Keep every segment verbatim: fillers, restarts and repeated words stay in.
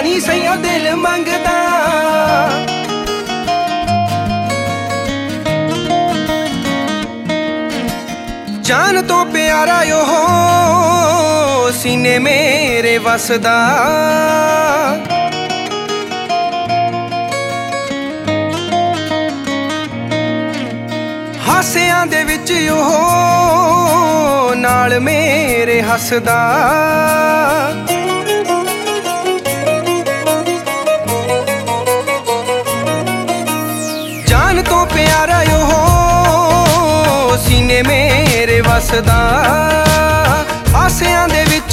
ਨਹੀਂ ਸਈਓ ਦਿਲ ਮੰਗਦਾ। ਜਾਨ ਤੋਂ ਪਿਆਰਾ ਉਹ ਸੀਨੇ ਮੇਰੇ ਵਸਦਾ। ਹਾਸਿਆਂ ਦੇ ਵਿੱਚ ਉਹ ਨਾਲ ਮੇਰੇ ਹੱਸਦਾ। ਜਾਨ ਤੋਂ ਪਿਆਰਾ ਉਹ ਸੀਨੇ ਮੇਰੇ ਵਸਦਾ। ਹਾਸਿਆਂ ਦੇ ਵਿੱਚ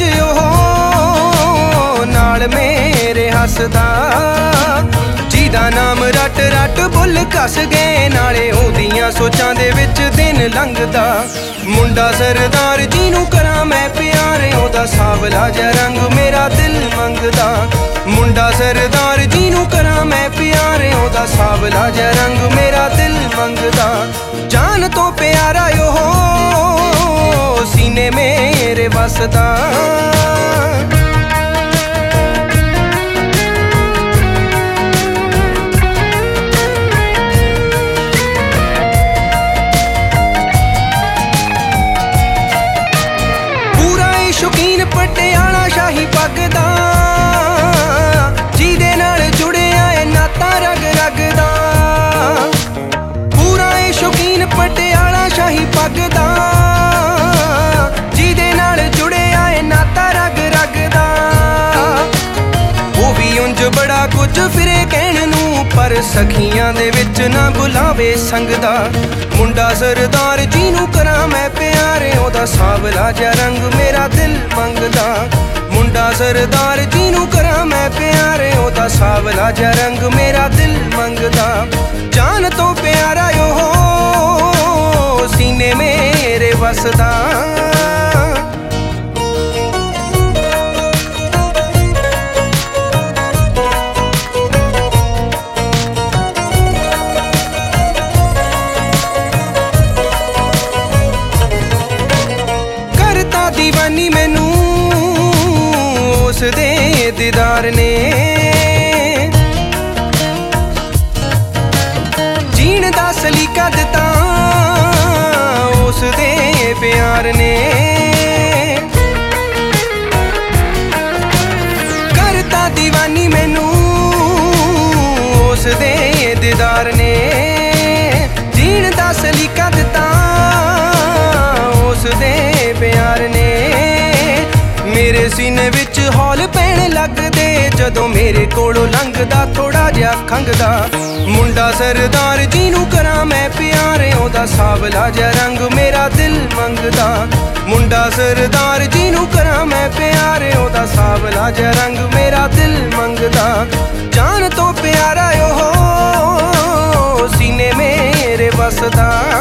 ਉਹ ਨਾਲ ਮੇਰੇ ਹੱਸਦਾ। ਜਿਹਦਾ ਨਾਮ ਰੱਟ ਰੱਟ ਬੁੱਲ ਕੱਸ ਗਏ, ਨਾਲੇ ਉਹਦੀਆਂ ਸੋਚਾਂ ਦੇ ਵਿੱਚ ਦਿਨ ਲੰਘਦਾ। ਮੁੰਡਾ ਸਰਦਾਰ ਜਿਹਨੂੰ ਕਰਾਂ ਮੈਂ ਪਿਆਰ, ਉਹਦਾ ਸਾਵਲਾ ਜਿਹਾ ਰੰਗ ਮੇਰਾ ਦਿਲ ਮੰਗਦਾ। ਮੁੰਡਾ ਸਰਦਾਰ ਜਿਹਨੂੰ ਕਰਾਂ ਮੈਂ ਪਿਆਰ, ਉਹਦਾ ਸਾਵਲਾ ਜਿਹਾ ਰੰਗ ਮੇਰਾ ਦਿਲ ਮੰਗਦਾ। ਜਾਨ ਤੋਂ ਪਿਆਰਾ ਉਹ ਸੀਨੇ ਮੇਰੇ ਵਸਦਾ। ਸ਼ੌਕੀਨ ਪਟਿਆਲਾ ਸ਼ਾਹੀ ਪੱਗ ਦਾ, ਜਿਹਦੇ ਨਾਲ ਜੁੜਿਆ ਏ ਨਾਤਾ ਰਗ ਰਗ ਦਾ। ਪੂਰਾ ਏ ਸ਼ੌਕੀਨ ਪਟਿਆਲਾ ਸ਼ਾਹੀ ਪੱਗ ਦਾ, ਜਿਹਦੇ ਨਾਲ ਜੁੜਿਆ ਏ ਨਾਤਾ ਰਗ ਰਗ ਦਾ। ਉਹ ਵੀ ਉਂਝ ਬੜਾ ਕੁਝ ਫਿਰੇ ਕਹਿਣ ਨੂੰ, ਪਰ ਸਖੀਆਂ ਦੇ ਵਿੱਚ ਨਾ ਬੁਲਾਵੇ ਸੰਗਦਾ। ਮੁੰਡਾ ਸਰਦਾਰ ਜਿਹਨੂੰ ਕਰਾਂ ਮੈਂ ਪਿਆਰ, ਉਹਦਾ ਸਾਵਲਾ ਜਿਹਾ ਰੰਗ ਮੇਰਾ ਦਿਲ ਮੰਗਦਾ। ਮੁੰਡਾ ਸਰਦਾਰ ਜਿਹਨੂੰ ਕਰਾਂ ਮੈਂ ਪਿਆਰ, ਉਹਦਾ ਸਾਵਲਾ ਜਿਹਾ ਰੰਗ ਮੇਰਾ ਦਿਲ ਮੰਗਦਾ। ਜਾਨ ਤੋਂ ਪਿਆਰਾ ਉਹ ਸੀਨੇ ਮੇਰੇ ਵਸਦਾ। ਦੀਵਾਨੀ ਮੈਨੂੰ ਉਸਦੇ ਦੀਦਾਰ ਨੇ, ਜੀਣ ਦਾ ਸਲੀਕਾ ਦਿੱਤਾ ਉਸਦੇ ਪਿਆਰ ਨੇ। ਕਰਤਾ ਦੀਵਾਨੀ ਮੈਨੂੰ ਉਸਦੇ ਦੀਦਾਰ ਨੇ, ਜੀਣ ਦਾ ਸਲੀਕਾ ਦਿੱਤਾ ਉਸਦੇ ਪਿਆਰ ਨੇ। ਮੇਰੇ ਸੀਨੇ ਵਿੱਚ ਹੌਲ ਪੈਣ ਲੱਗਦੇ, ਜਦੋਂ ਮੇਰੇ ਕੋਲੋਂ ਲੰਘਦਾ ਥੋੜਾ ਜਿਹਾ ਖੰਘਦਾ। ਮੁੰਡਾ ਸਰਦਾਰ ਜਿਹਨੂੰ ਕਰਾਂ ਮੈਂ ਪਿਆਰ, ਉਹਦਾ ਸਾਵਲਾ ਜਿਹਾ ਰੰਗ ਮੇਰਾ ਦਿਲ ਮੰਗਦਾ। ਮੁੰਡਾ ਸਰਦਾਰ ਜਿਹਨੂੰ ਕਰਾਂ ਮੈਂ ਪਿਆਰ, ਉਹਦਾ ਸਾਵਲਾ ਜਿਹਾ ਰੰਗ ਮੇਰਾ ਦਿਲ ਮੰਗਦਾ। ਜਾਨ ਤੋਂ ਪਿਆਰਾ ਉਹ ਸੀਨੇ ਮੇਰੇ ਵਸਦਾ।